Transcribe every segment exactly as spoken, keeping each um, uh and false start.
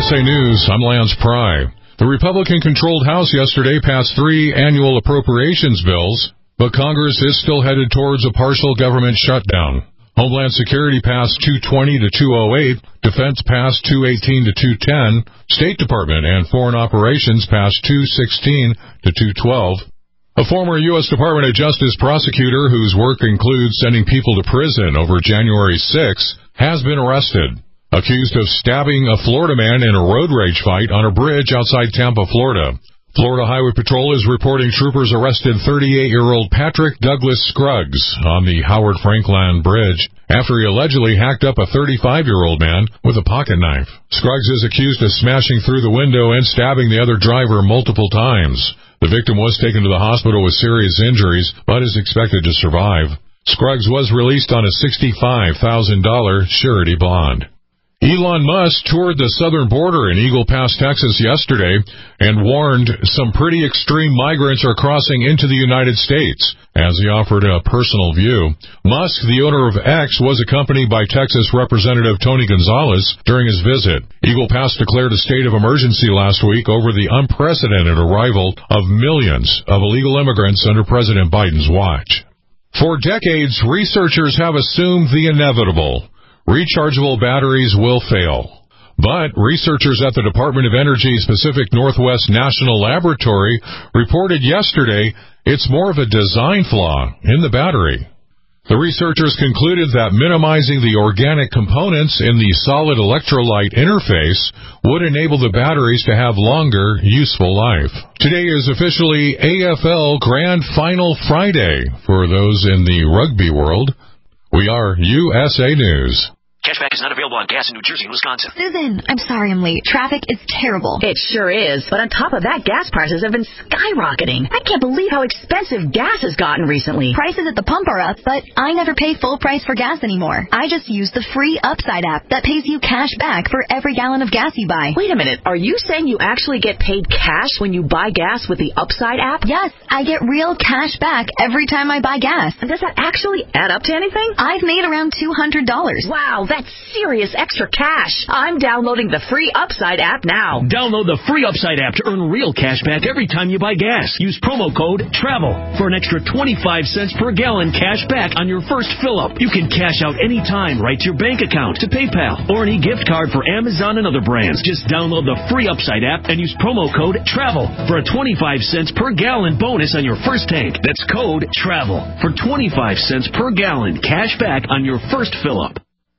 S A News, I'm Lance Pry. The Republican-controlled House yesterday passed three annual appropriations bills, but Congress is still headed towards a partial government shutdown. Homeland Security passed two twenty to two oh eight, Defense passed two eighteen to two ten, State Department and Foreign Operations passed two sixteen to two twelve. A former U S Department of Justice prosecutor whose work includes sending people to prison over January sixth has been arrested, accused of stabbing a Florida man in a road rage fight on a bridge outside Tampa, Florida. Florida Highway Patrol is reporting troopers arrested thirty-eight-year-old Patrick Douglas Scruggs on the Howard Frankland Bridge after he allegedly hacked up a thirty-five-year-old man with a pocket knife. Scruggs is accused of smashing through the window and stabbing the other driver multiple times. The victim was taken to the hospital with serious injuries, but is expected to survive. Scruggs was released on a sixty-five thousand dollars surety bond. Elon Musk toured the southern border in Eagle Pass, Texas yesterday and warned some pretty extreme migrants are crossing into the United States, as he offered a personal view. Musk, the owner of X, was accompanied by Texas Representative Tony Gonzalez during his visit. Eagle Pass declared a state of emergency last week over the unprecedented arrival of millions of illegal immigrants under President Biden's watch. For decades, researchers have assumed the inevitable. Rechargeable batteries will fail. But researchers at the Department of Energy's Pacific Northwest National Laboratory reported yesterday it's more of a design flaw in the battery. The researchers concluded that minimizing the organic components in the solid electrolyte interface would enable the batteries to have longer, useful life. Today is officially A F L Grand Final Friday for those in the rugby world. We are U S A News. Cashback is not available on gas in New Jersey and Wisconsin. Susan, I'm sorry I'm late. Traffic is terrible. It sure is. But on top of that, gas prices have been skyrocketing. I can't believe how expensive gas has gotten recently. Prices at the pump are up, but I never pay full price for gas anymore. I just use the free Upside app that pays you cash back for every gallon of gas you buy. Wait a minute. Are you saying you actually get paid cash when you buy gas with the Upside app? Yes, I get real cash back every time I buy gas. And does that actually add up to anything? I've made around two hundred dollars. Wow, that's serious extra cash. I'm downloading the free Upside app now. Download the free Upside app to earn real cash back every time you buy gas. Use promo code TRAVEL for an extra twenty-five cents per gallon cash back on your first fill-up. You can cash out anytime right to your bank account, to PayPal, or any gift card for Amazon and other brands. Just download the free Upside app and use promo code TRAVEL for a twenty-five cents per gallon bonus on your first tank. That's code TRAVEL for twenty-five cents per gallon cash back on your first fill-up.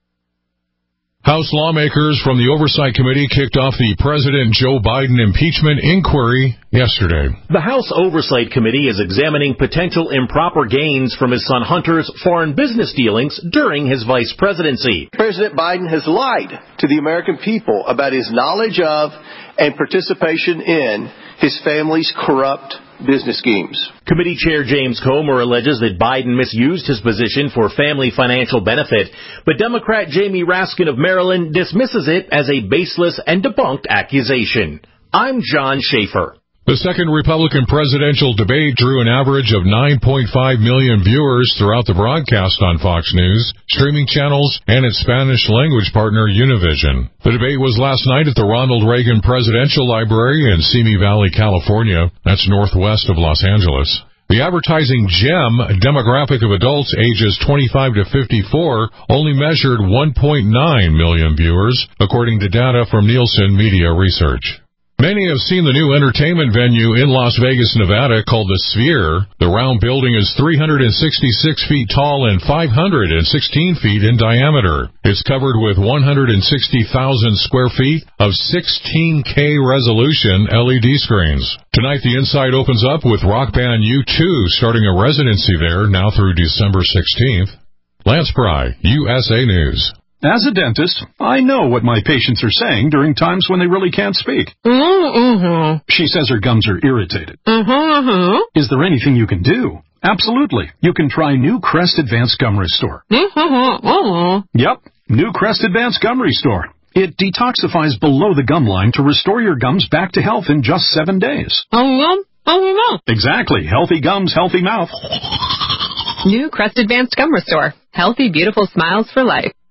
House lawmakers from the Oversight Committee kicked off the President Joe Biden impeachment inquiry yesterday. The House Oversight Committee is examining potential improper gains from his son Hunter's foreign business dealings during his vice presidency. President Biden has lied to the American people about his knowledge of and participation in his family's corrupt business schemes. Committee Chair James Comer alleges that Biden misused his position for family financial benefit, but Democrat Jamie Raskin of Maryland dismisses it as a baseless and debunked accusation. I'm John Schaefer. The second Republican presidential debate drew an average of nine point five million viewers throughout the broadcast on Fox News, streaming channels, and its Spanish-language partner Univision. The debate was last night at the Ronald Reagan Presidential Library in Simi Valley, California. That's northwest of Los Angeles. The advertising GEM demographic of adults ages twenty-five to fifty-four only measured one point nine million viewers, according to data from Nielsen Media Research. Many have seen the new entertainment venue in Las Vegas, Nevada called the Sphere. The round building is three hundred sixty-six feet tall and five hundred sixteen feet in diameter. It's covered with one hundred sixty thousand square feet of sixteen K resolution L E D screens. Tonight the inside opens up with rock band U two starting a residency there now through December sixteenth. Lance Pry, U S A News. As a dentist, I know what my patients are saying during times when they really can't speak. Mm-hmm. She says her gums are irritated. Mm-hmm. Is there anything you can do? Absolutely. You can try New Crest Advanced Gum Restore. Mm-hmm. Yep, New Crest Advanced Gum Restore. It detoxifies below the gum line to restore your gums back to health in just seven days. Mm-hmm. Exactly. Healthy gums, healthy mouth. New Crest Advanced Gum Restore. Healthy, beautiful smiles for life.